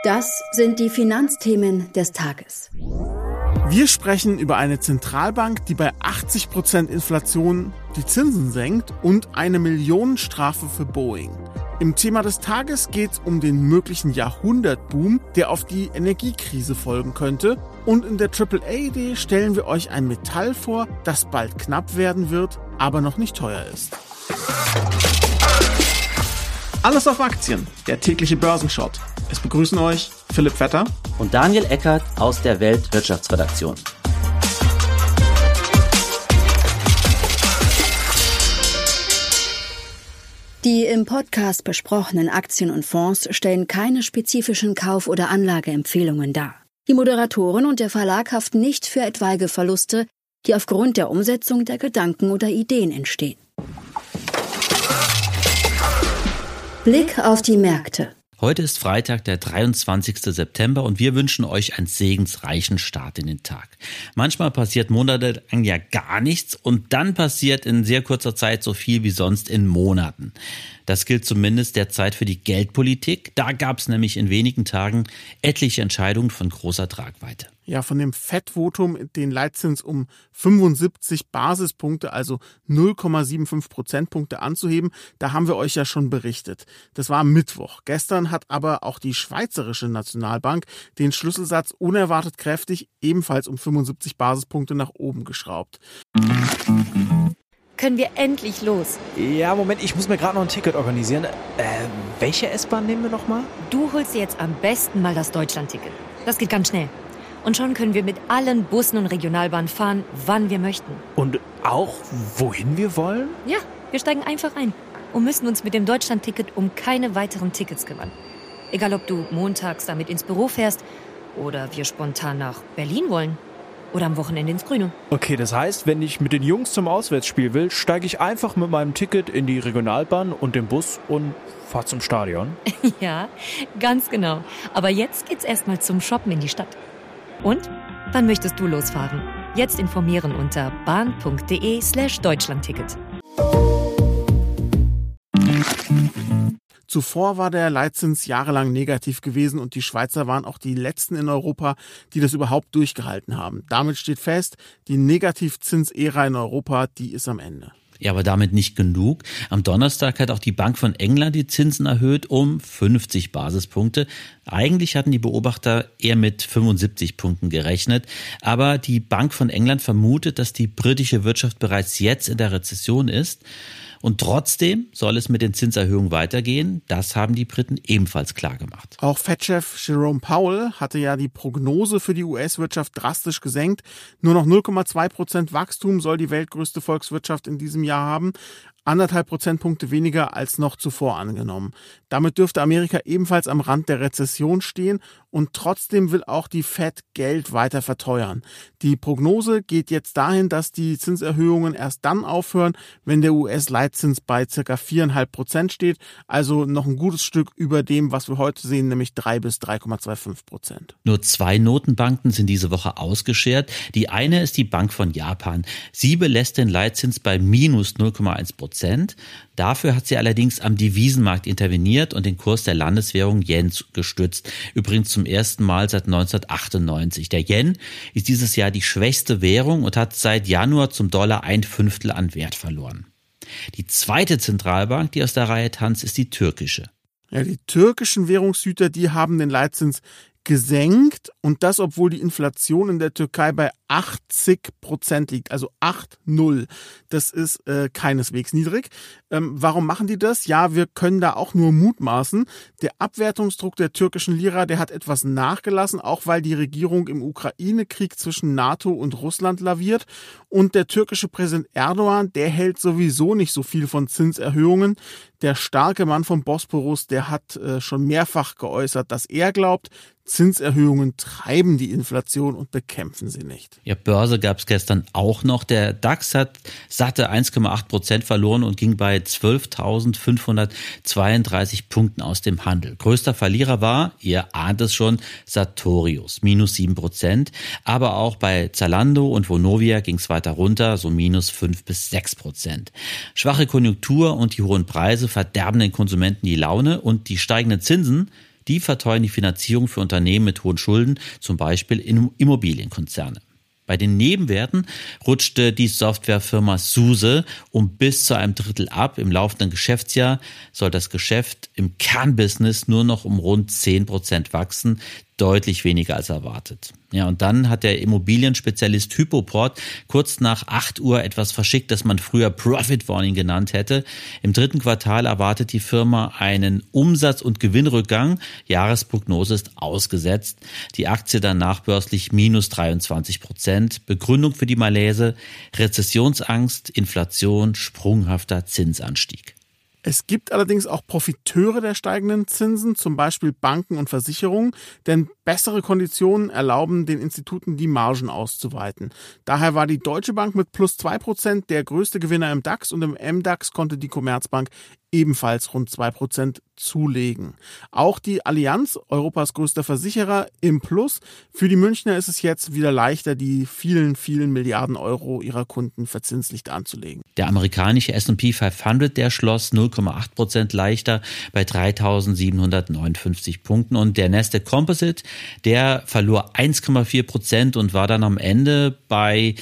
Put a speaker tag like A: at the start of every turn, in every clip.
A: Das sind die Finanzthemen des Tages.
B: Wir sprechen über eine Zentralbank, die bei 80% Inflation die Zinsen senkt und eine Millionenstrafe für Boeing. Im Thema des Tages geht es um den möglichen Jahrhundertboom, der auf die Energiekrise folgen könnte. Und in der AAA-Idee stellen wir euch ein Metall vor, das bald knapp werden wird, aber noch nicht teuer ist. Alles auf Aktien, der tägliche Börsenshot. Es begrüßen euch Philipp Vetter
C: und Daniel Eckert aus der Weltwirtschaftsredaktion.
A: Die im Podcast besprochenen Aktien und Fonds stellen keine spezifischen Kauf- oder Anlageempfehlungen dar. Die Moderatoren und der Verlag haften nicht für etwaige Verluste, die aufgrund der Umsetzung der Gedanken oder Ideen entstehen. Blick auf die Märkte.
C: Heute ist Freitag, der 23. September und wir wünschen euch einen segensreichen Start in den Tag. Manchmal passiert monatelang ja gar nichts und dann passiert in sehr kurzer Zeit so viel wie sonst in Monaten. Das gilt zumindest derzeit für die Geldpolitik. Da gab es nämlich in wenigen Tagen etliche Entscheidungen von großer Tragweite.
B: Ja, von dem FED-Votum den Leitzins um 75 Basispunkte, also 0,75 Prozentpunkte anzuheben, da haben wir euch ja schon berichtet. Das war am Mittwoch. Gestern hat aber auch die Schweizerische Nationalbank den Schlüsselsatz unerwartet kräftig ebenfalls um 75 Basispunkte nach oben geschraubt.
D: Können wir endlich los?
E: Ja, Moment, ich muss mir gerade noch ein Ticket organisieren. Welche S-Bahn nehmen wir nochmal?
D: Du holst dir jetzt am besten mal das Deutschland-Ticket. Das geht ganz schnell. Und schon können wir mit allen Bussen und Regionalbahnen fahren, wann wir möchten.
E: Und auch, wohin wir wollen?
D: Ja, wir steigen einfach ein und müssen uns mit dem Deutschland-Ticket um keine weiteren Tickets kümmern. Egal, ob du montags damit ins Büro fährst oder wir spontan nach Berlin wollen. Oder am Wochenende ins Grüne.
E: Okay, das heißt, wenn ich mit den Jungs zum Auswärtsspiel will, steige ich einfach mit meinem Ticket in die Regionalbahn und den Bus und fahre zum Stadion?
D: Ja, ganz genau. Aber jetzt geht's erstmal zum Shoppen in die Stadt. Und? Wann möchtest du losfahren? Jetzt informieren unter bahn.de/Deutschlandticket.
B: Zuvor war der Leitzins jahrelang negativ gewesen und die Schweizer waren auch die letzten in Europa, die das überhaupt durchgehalten haben. Damit steht fest, die Negativzinsära in Europa, die ist am Ende.
C: Ja, aber damit nicht genug. Am Donnerstag hat auch die Bank von England die Zinsen erhöht um 50 Basispunkte. Eigentlich hatten die Beobachter eher mit 75 Punkten gerechnet. Aber die Bank von England vermutet, dass die britische Wirtschaft bereits jetzt in der Rezession ist. Und trotzdem soll es mit den Zinserhöhungen weitergehen. Das haben die Briten ebenfalls klargemacht.
B: Auch Fed-Chef Jerome Powell hatte ja die Prognose für die US-Wirtschaft drastisch gesenkt. Nur noch 0,2% Wachstum soll die weltgrößte Volkswirtschaft in diesem Jahr haben. 1,5 Prozentpunkte weniger als noch zuvor angenommen. Damit dürfte Amerika ebenfalls am Rand der Rezession stehen und trotzdem will auch die Fed Geld weiter verteuern. Die Prognose geht jetzt dahin, dass die Zinserhöhungen erst dann aufhören, wenn der US-Leitzins bei ca. 4,5% steht, also noch ein gutes Stück über dem, was wir heute sehen, nämlich 3 bis 3,25%.
C: Nur 2 Notenbanken sind diese Woche ausgeschert. Die eine ist die Bank von Japan. Sie belässt den Leitzins bei minus 0,1%. Dafür hat sie allerdings am Devisenmarkt interveniert und den Kurs der Landeswährung Yen gestützt. Übrigens zum ersten Mal seit 1998. Der Yen ist dieses Jahr die schwächste Währung und hat seit Januar zum Dollar 1/5 an Wert verloren. Die zweite Zentralbank, die aus der Reihe tanzt, ist die türkische.
B: Ja, die türkischen Währungshüter, die haben den Leitzins gesenkt und das, obwohl die Inflation in der Türkei bei 80% liegt, also 8,0. Das ist keineswegs niedrig. Warum machen die das? Ja, wir können da auch nur mutmaßen. Der Abwertungsdruck der türkischen Lira, der hat etwas nachgelassen, auch weil die Regierung im Ukraine-Krieg zwischen NATO und Russland laviert. Und der türkische Präsident Erdogan, der hält sowieso nicht so viel von Zinserhöhungen. Der starke Mann vom Bosporus, der hat schon mehrfach geäußert, dass er glaubt, Zinserhöhungen treiben die Inflation und bekämpfen sie nicht.
C: Ja, Börse gab es gestern auch noch. Der DAX hat satte 1,8% verloren und ging bei 12.532 Punkten aus dem Handel. Größter Verlierer war, ihr ahnt es schon, Sartorius, minus 7%. Aber auch bei Zalando und Vonovia ging es weiter runter, so minus 5-6%. Schwache Konjunktur und die hohen Preise verderben den Konsumenten die Laune und die steigenden Zinsen, Die verteuern die Finanzierung für Unternehmen mit hohen Schulden, zum Beispiel Immobilienkonzerne. Bei den Nebenwerten rutschte die Softwarefirma SUSE um bis zu einem Drittel ab. Im laufenden Geschäftsjahr soll das Geschäft im Kernbusiness nur noch um rund 10% wachsen, deutlich weniger als erwartet. Ja, und dann hat der Immobilienspezialist Hypoport kurz nach 8 Uhr etwas verschickt, das man früher Profit Warning genannt hätte. Im 3. Quartal erwartet die Firma einen Umsatz- und Gewinnrückgang. Jahresprognose ist ausgesetzt. Die Aktie dann nachbörslich minus 23%. Begründung für die Malaise: Rezessionsangst, Inflation, sprunghafter Zinsanstieg.
B: Es gibt allerdings auch Profiteure der steigenden Zinsen, zum Beispiel Banken und Versicherungen, denn bessere Konditionen erlauben den Instituten, die Margen auszuweiten. Daher war die Deutsche Bank mit plus 2% der größte Gewinner im DAX und im MDAX konnte die Commerzbank ebenfalls rund 2% zulegen. Auch die Allianz, Europas größter Versicherer, im Plus. Für die Münchner ist es jetzt wieder leichter, die vielen, vielen Milliarden Euro ihrer Kunden verzinslich anzulegen.
C: Der amerikanische S&P 500, der schloss 0,8% leichter bei 3.759 Punkten und der Nasdaq Composite, der verlor 1,4% und war dann am Ende bei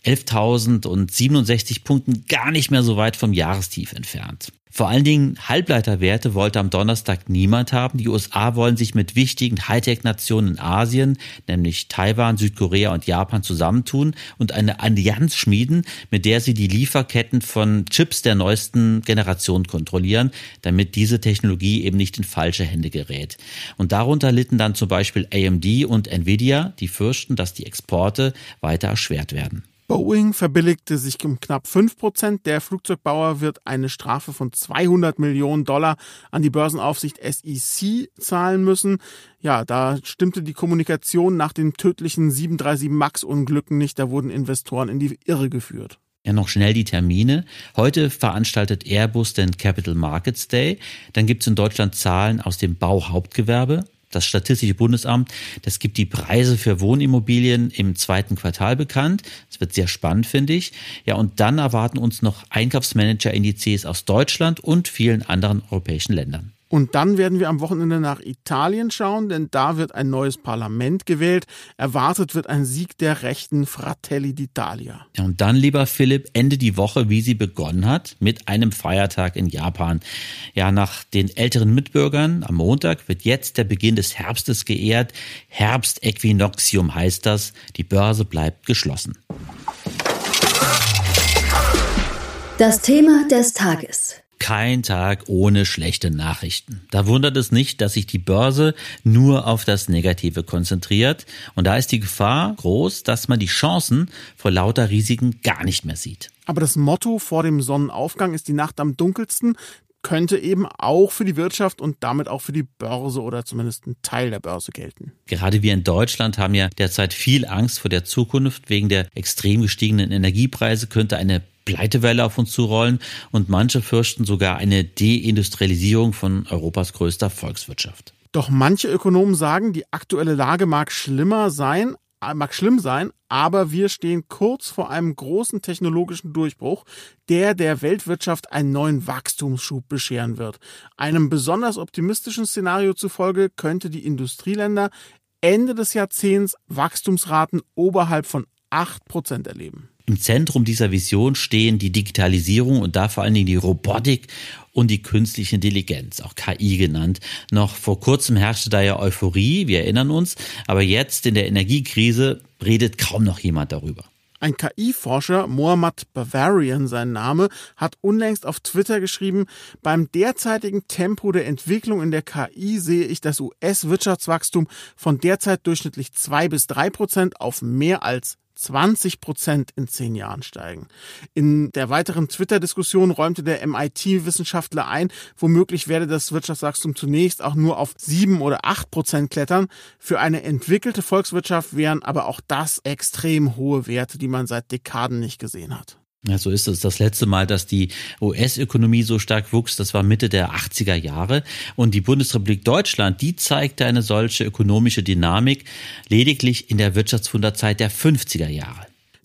C: 11.067 Punkten gar nicht mehr so weit vom Jahrestief entfernt. Vor allen Dingen Halbleiterwerte wollte am Donnerstag niemand haben. Die USA wollen sich mit wichtigen Hightech-Nationen in Asien, nämlich Taiwan, Südkorea und Japan, zusammentun und eine Allianz schmieden, mit der sie die Lieferketten von Chips der neuesten Generation kontrollieren, damit diese Technologie eben nicht in falsche Hände gerät. Und darunter litten dann zum Beispiel AMD und Nvidia, die fürchten, dass die Exporte weiter erschwert werden.
B: Boeing verbilligte sich um knapp 5%. Der Flugzeugbauer wird eine Strafe von $200 Millionen an die Börsenaufsicht SEC zahlen müssen. Ja, da stimmte die Kommunikation nach den tödlichen 737 MAX-Unglücken nicht. Da wurden Investoren in die Irre geführt.
C: Ja, noch schnell die Termine. Heute veranstaltet Airbus den Capital Markets Day. Dann gibt es in Deutschland Zahlen aus dem Bauhauptgewerbe. Das Statistische Bundesamt, das gibt die Preise für Wohnimmobilien im 2. Quartal bekannt. Das wird sehr spannend, finde ich. Ja, und dann erwarten uns noch Einkaufsmanager-Indizes aus Deutschland und vielen anderen europäischen Ländern.
B: Und dann werden wir am Wochenende nach Italien schauen, denn da wird ein neues Parlament gewählt. Erwartet wird ein Sieg der rechten Fratelli d'Italia.
C: Ja, und dann, lieber Philipp, endet die Woche, wie sie begonnen hat, mit einem Feiertag in Japan. Ja, nach den älteren Mitbürgern am Montag wird jetzt der Beginn des Herbstes geehrt. Herbstäquinoxium heißt das. Die Börse bleibt geschlossen.
A: Das Thema des Tages.
C: Kein Tag ohne schlechte Nachrichten. Da wundert es nicht, dass sich die Börse nur auf das Negative konzentriert. Und da ist die Gefahr groß, dass man die Chancen vor lauter Risiken gar nicht mehr sieht.
B: Aber das Motto vor dem Sonnenaufgang ist die Nacht am dunkelsten, könnte eben auch für die Wirtschaft und damit auch für die Börse oder zumindest ein Teil der Börse gelten.
C: Gerade wir in Deutschland haben ja derzeit viel Angst vor der Zukunft. Wegen der extrem gestiegenen Energiepreise könnte eine Pleitewelle auf uns zurollen und manche fürchten sogar eine Deindustrialisierung von Europas größter Volkswirtschaft.
B: Doch manche Ökonomen sagen, die aktuelle Lage mag schlimm sein, aber wir stehen kurz vor einem großen technologischen Durchbruch, der Weltwirtschaft einen neuen Wachstumsschub bescheren wird. Einem besonders optimistischen Szenario zufolge könnte die Industrieländer Ende des Jahrzehnts Wachstumsraten oberhalb von 8% erleben.
C: Im Zentrum dieser Vision stehen die Digitalisierung und da vor allen Dingen die Robotik und die künstliche Intelligenz, auch KI genannt. Noch vor kurzem herrschte da ja Euphorie, wir erinnern uns, aber jetzt in der Energiekrise redet kaum noch jemand darüber.
B: Ein KI-Forscher, Mohammad Bavarian sein Name, hat unlängst auf Twitter geschrieben, beim derzeitigen Tempo der Entwicklung in der KI sehe ich das US-Wirtschaftswachstum von derzeit durchschnittlich 2-3% auf mehr als 20% in 10 Jahren steigen. In der weiteren Twitter-Diskussion räumte der MIT-Wissenschaftler ein, womöglich werde das Wirtschaftswachstum zunächst auch nur auf 7 oder 8% klettern. Für eine entwickelte Volkswirtschaft wären aber auch das extrem hohe Werte, die man seit Dekaden nicht gesehen hat.
C: Ja, so ist es. Das letzte Mal, dass die US-Ökonomie so stark wuchs, das war Mitte der 80er Jahre. Und die Bundesrepublik Deutschland, die zeigte eine solche ökonomische Dynamik lediglich in der Wirtschaftswunderzeit der 50er Jahre.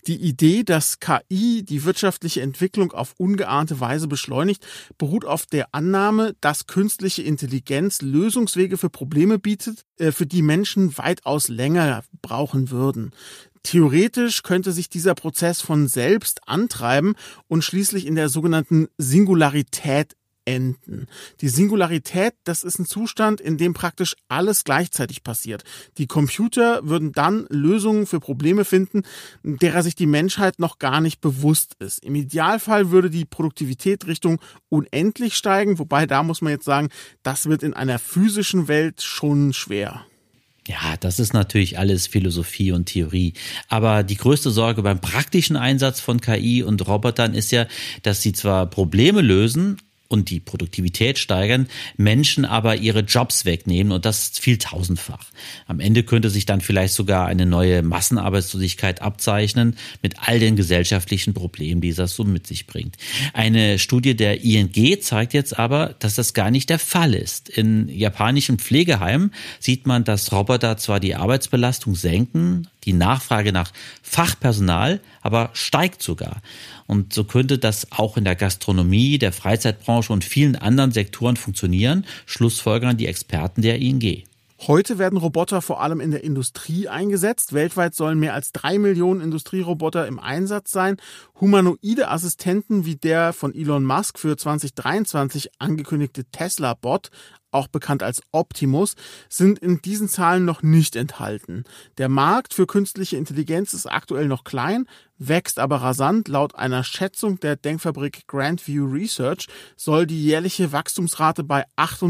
B: Die Idee, dass KI die wirtschaftliche Entwicklung auf ungeahnte Weise beschleunigt, beruht auf der Annahme, dass künstliche Intelligenz Lösungswege für Probleme bietet, für die Menschen weitaus länger brauchen würden. Theoretisch könnte sich dieser Prozess von selbst antreiben und schließlich in der sogenannten Singularität enden. Die Singularität, das ist ein Zustand, in dem praktisch alles gleichzeitig passiert. Die Computer würden dann Lösungen für Probleme finden, derer sich die Menschheit noch gar nicht bewusst ist. Im Idealfall würde die Produktivität Richtung unendlich steigen, wobei da muss man jetzt sagen, das wird in einer physischen Welt schon schwer.
C: Ja, das ist natürlich alles Philosophie und Theorie. Aber die größte Sorge beim praktischen Einsatz von KI und Robotern ist ja, dass sie zwar Probleme lösen und die Produktivität steigern, Menschen aber ihre Jobs wegnehmen und das viel tausendfach. Am Ende könnte sich dann vielleicht sogar eine neue Massenarbeitslosigkeit abzeichnen mit all den gesellschaftlichen Problemen, die das so mit sich bringt. Eine Studie der ING zeigt jetzt aber, dass das gar nicht der Fall ist. In japanischen Pflegeheimen sieht man, dass Roboter zwar die Arbeitsbelastung senken, die Nachfrage nach Fachpersonal aber steigt sogar. Und so könnte das auch in der Gastronomie, der Freizeitbranche und vielen anderen Sektoren funktionieren, schlussfolgern die Experten der ING.
B: Heute werden Roboter vor allem in der Industrie eingesetzt. Weltweit sollen mehr als 3 Millionen Industrieroboter im Einsatz sein. Humanoide Assistenten wie der von Elon Musk für 2023 angekündigte Tesla-Bot, auch bekannt als Optimus, sind in diesen Zahlen noch nicht enthalten. Der Markt für künstliche Intelligenz ist aktuell noch klein, wächst aber rasant. Laut einer Schätzung der Denkfabrik Grandview Research soll die jährliche Wachstumsrate bei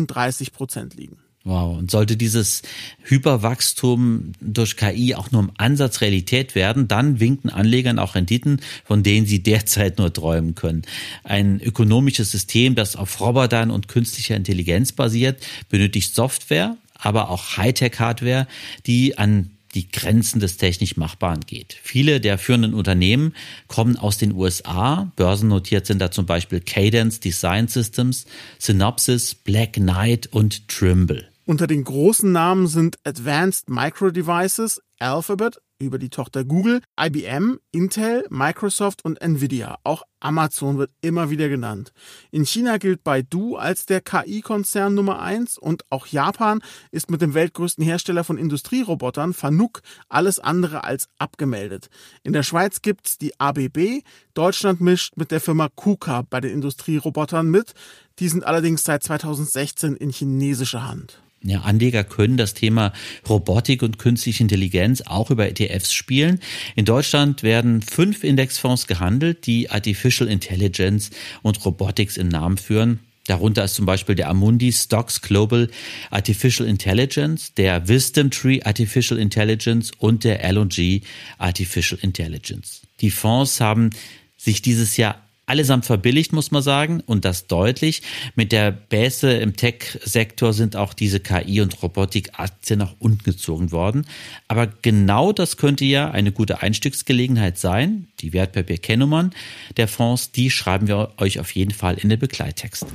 B: 38% liegen.
C: Wow, und sollte dieses Hyperwachstum durch KI auch nur im Ansatz Realität werden, dann winken Anlegern auch Renditen, von denen sie derzeit nur träumen können. Ein ökonomisches System, das auf Robotern und künstlicher Intelligenz basiert, benötigt Software, aber auch Hightech-Hardware, die an die Grenzen des technisch Machbaren geht. Viele der führenden Unternehmen kommen aus den USA. Börsennotiert sind da zum Beispiel Cadence Design Systems, Synopsys, Black Knight und Trimble.
B: Unter den großen Namen sind Advanced Micro Devices, Alphabet über die Tochter Google, IBM, Intel, Microsoft und Nvidia. Auch Amazon wird immer wieder genannt. In China gilt Baidu als der KI-Konzern Nummer 1 und auch Japan ist mit dem weltgrößten Hersteller von Industrierobotern, Fanuc, alles andere als abgemeldet. In der Schweiz gibt's die ABB, Deutschland mischt mit der Firma KUKA bei den Industrierobotern mit. Die sind allerdings seit 2016 in chinesischer Hand.
C: Ja, Anleger können das Thema Robotik und künstliche Intelligenz auch über ETFs spielen. In Deutschland werden 5 Indexfonds gehandelt, die Artificial Intelligence und Robotics im Namen führen. Darunter ist zum Beispiel der Amundi Stocks Global Artificial Intelligence, der Wisdom Tree Artificial Intelligence und der L&G Artificial Intelligence. Die Fonds haben sich dieses Jahr allesamt verbilligt, muss man sagen, und das deutlich. Mit der Bässe im Tech-Sektor sind auch diese KI- und Robotik-Aktien nach unten gezogen worden. Aber genau das könnte ja eine gute Einstiegsgelegenheit sein. Die Wertpapier-Kennnummern der Fonds, die schreiben wir euch auf jeden Fall in den Begleittexten.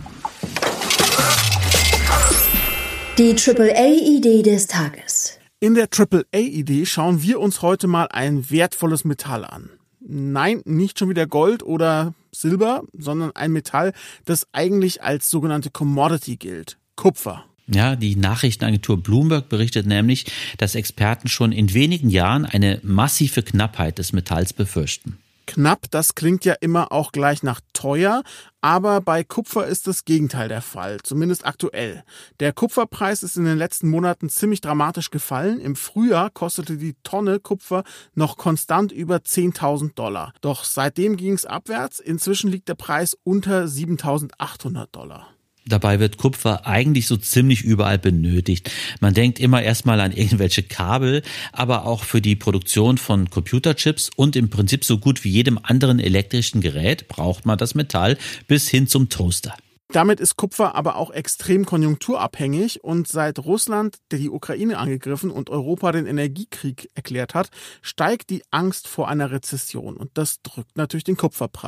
A: Die AAA-Idee des Tages.
B: In der AAA-Idee schauen wir uns heute mal ein wertvolles Metall an. Nein, nicht schon wieder Gold oder Silber, sondern ein Metall, das eigentlich als sogenannte Commodity gilt. Kupfer.
C: Ja, die Nachrichtenagentur Bloomberg berichtet nämlich, dass Experten schon in wenigen Jahren eine massive Knappheit des Metalls befürchten.
B: Knapp, das klingt ja immer auch gleich nach teuer, aber bei Kupfer ist das Gegenteil der Fall, zumindest aktuell. Der Kupferpreis ist in den letzten Monaten ziemlich dramatisch gefallen. Im Frühjahr kostete die Tonne Kupfer noch konstant über $10.000. Doch seitdem ging es abwärts. Inzwischen liegt der Preis unter $7.800.
C: Dabei wird Kupfer eigentlich so ziemlich überall benötigt. Man denkt immer erstmal an irgendwelche Kabel, aber auch für die Produktion von Computerchips und im Prinzip so gut wie jedem anderen elektrischen Gerät braucht man das Metall bis hin zum Toaster.
B: Damit ist Kupfer aber auch extrem konjunkturabhängig und seit Russland die Ukraine angegriffen und Europa den Energiekrieg erklärt hat, steigt die Angst vor einer Rezession und das drückt natürlich den Kupferpreis.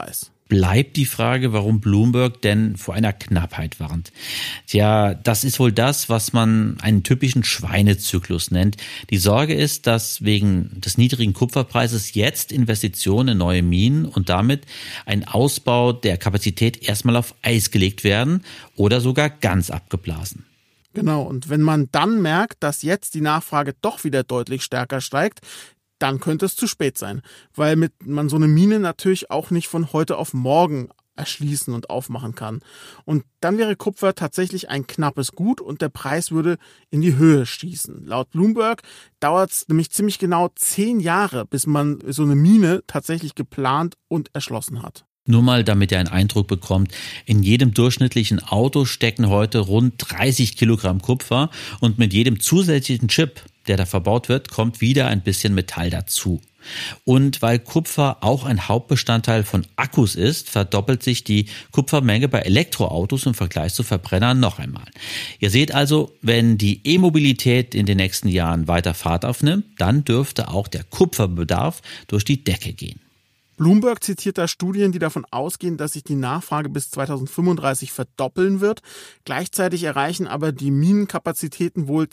C: bleibt die Frage, warum Bloomberg denn vor einer Knappheit warnt. Tja, das ist wohl das, was man einen typischen Schweinezyklus nennt. Die Sorge ist, dass wegen des niedrigen Kupferpreises jetzt Investitionen in neue Minen und damit ein Ausbau der Kapazität erstmal auf Eis gelegt werden oder sogar ganz abgeblasen.
B: Genau, und wenn man dann merkt, dass jetzt die Nachfrage doch wieder deutlich stärker steigt, dann könnte es zu spät sein, weil man so eine Mine natürlich auch nicht von heute auf morgen erschließen und aufmachen kann. Und dann wäre Kupfer tatsächlich ein knappes Gut und der Preis würde in die Höhe schießen. Laut Bloomberg dauert es nämlich ziemlich genau 10 Jahre, bis man so eine Mine tatsächlich geplant und erschlossen hat.
C: Nur mal, damit ihr einen Eindruck bekommt, in jedem durchschnittlichen Auto stecken heute rund 30 Kilogramm Kupfer und mit jedem zusätzlichen Chip, der da verbaut wird, kommt wieder ein bisschen Metall dazu. Und weil Kupfer auch ein Hauptbestandteil von Akkus ist, verdoppelt sich die Kupfermenge bei Elektroautos im Vergleich zu Verbrennern noch einmal. Ihr seht also, wenn die E-Mobilität in den nächsten Jahren weiter Fahrt aufnimmt, dann dürfte auch der Kupferbedarf durch die Decke gehen.
B: Bloomberg zitiert da Studien, die davon ausgehen, dass sich die Nachfrage bis 2035 verdoppeln wird. Gleichzeitig erreichen aber die Minenkapazitäten wohl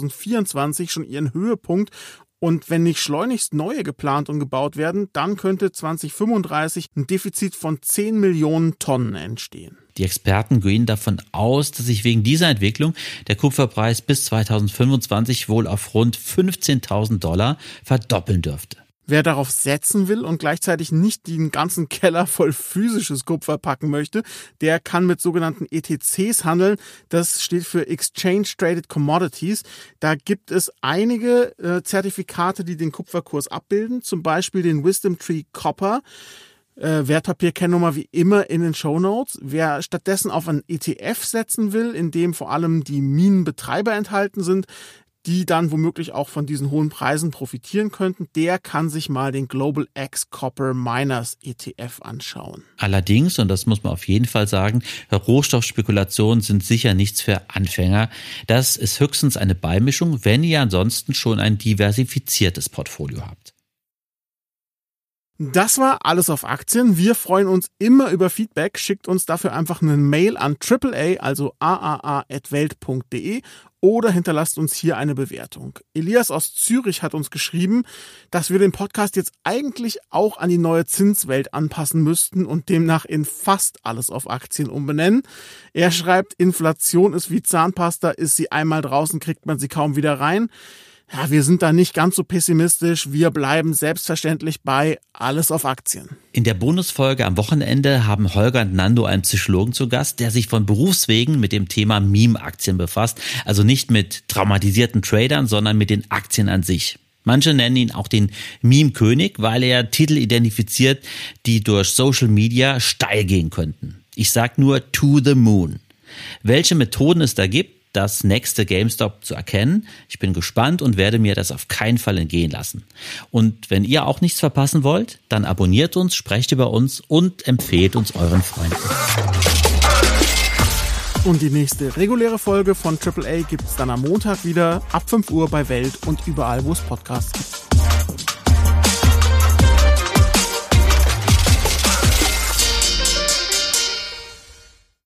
B: 2024 schon ihren Höhepunkt. Und wenn nicht schleunigst neue geplant und gebaut werden, dann könnte 2035 ein Defizit von 10 Millionen Tonnen entstehen.
C: Die Experten gehen davon aus, dass sich wegen dieser Entwicklung der Kupferpreis bis 2025 wohl auf rund $15.000 verdoppeln dürfte.
B: Wer darauf setzen will und gleichzeitig nicht den ganzen Keller voll physisches Kupfer packen möchte, der kann mit sogenannten ETCs handeln. Das steht für Exchange Traded Commodities. Da gibt es einige Zertifikate, die den Kupferkurs abbilden, zum Beispiel den Wisdom Tree Copper. Wertpapierkennnummer wie immer in den Shownotes. Wer stattdessen auf einen ETF setzen will, in dem vor allem die Minenbetreiber enthalten sind, die dann womöglich auch von diesen hohen Preisen profitieren könnten, der kann sich mal den Global X Copper Miners ETF anschauen.
C: Allerdings, und das muss man auf jeden Fall sagen, Rohstoffspekulationen sind sicher nichts für Anfänger. Das ist höchstens eine Beimischung, wenn ihr ansonsten schon ein diversifiziertes Portfolio habt.
B: Das war alles auf Aktien. Wir freuen uns immer über Feedback. Schickt uns dafür einfach eine Mail an AAA, also aaa@welt.de oder hinterlasst uns hier eine Bewertung. Elias aus Zürich hat uns geschrieben, dass wir den Podcast jetzt eigentlich auch an die neue Zinswelt anpassen müssten und demnach in fast alles auf Aktien umbenennen. Er schreibt, Inflation ist wie Zahnpasta, ist sie einmal draußen, kriegt man sie kaum wieder rein. Ja, wir sind da nicht ganz so pessimistisch. Wir bleiben selbstverständlich bei alles auf Aktien.
C: In der Bonusfolge am Wochenende haben Holger und Nando einen Psychologen zu Gast, der sich von Berufswegen mit dem Thema Meme-Aktien befasst. Also nicht mit traumatisierten Tradern, sondern mit den Aktien an sich. Manche nennen ihn auch den Meme-König, weil er Titel identifiziert, die durch Social Media steil gehen könnten. Ich sag nur to the moon. Welche Methoden es da gibt, das nächste GameStop zu erkennen. Ich bin gespannt und werde mir das auf keinen Fall entgehen lassen. Und wenn ihr auch nichts verpassen wollt, dann abonniert uns, sprecht über uns und empfehlt uns euren Freunden.
B: Und die nächste reguläre Folge von AAA gibt es dann am Montag wieder ab 5 Uhr bei Welt und überall, wo es Podcasts gibt.